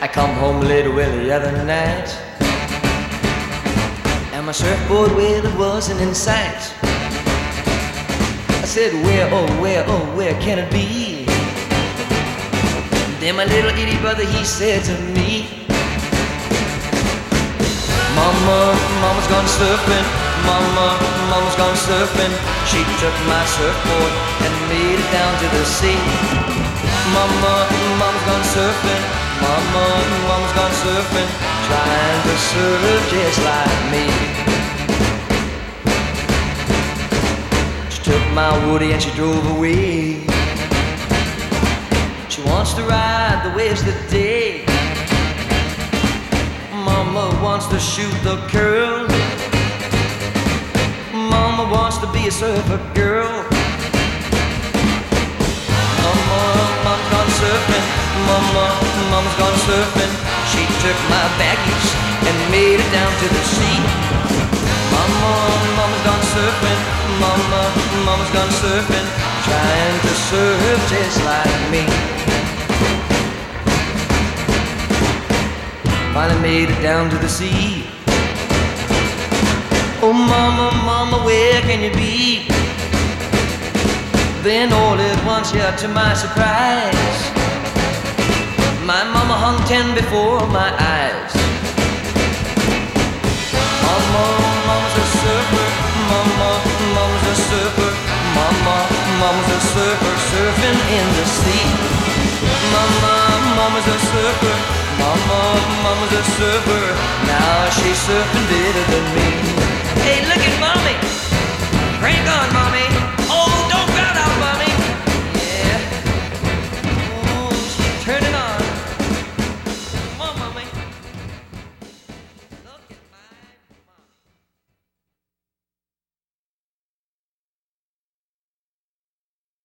come home late well the other night, and my surfboard, well, it wasn't in sight. I said, where can it be? Then my little itty brother, he said to me, Mama's gone surfing. Mama's gone surfing. She took my surfboard and made it down to the sea. Mama's gone surfing. Mama's gone surfing, trying to surf just like me. She took my Woody and she drove away. She wants to ride the waves today. Mama wants to shoot the curl. Mama wants to be a surfer girl. Mama's gone surfing. Mama's gone surfing. She took my baggage and made it down to the sea. Mama's gone surfing. Mama's gone surfing, trying to surf just like me. Finally made it down to the sea. Oh mama, where can you be? Then all at once, yeah, to my surprise, my mama hung 10 before my eyes. Mama's a surfer. Mama's a surfer. Mama's a surfer, surfing in the sea. Mama's a surfer. Mama's a surfer. Now she's surfing better than me. Hey, look at mommy. Crank on, mommy.